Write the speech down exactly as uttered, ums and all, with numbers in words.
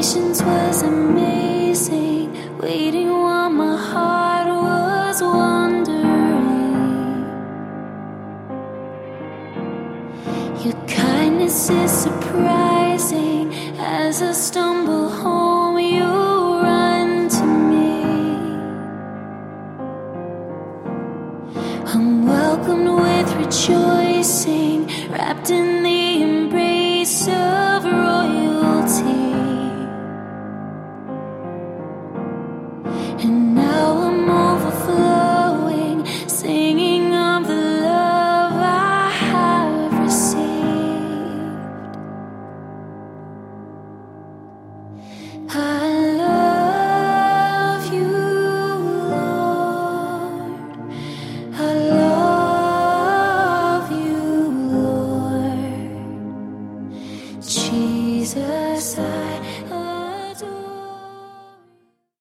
patience was amazing, waiting while my heart was wandering. Your kindness is surprising. As I stumble home, you run to me. I'm welcomed with rejoicing, wrapped in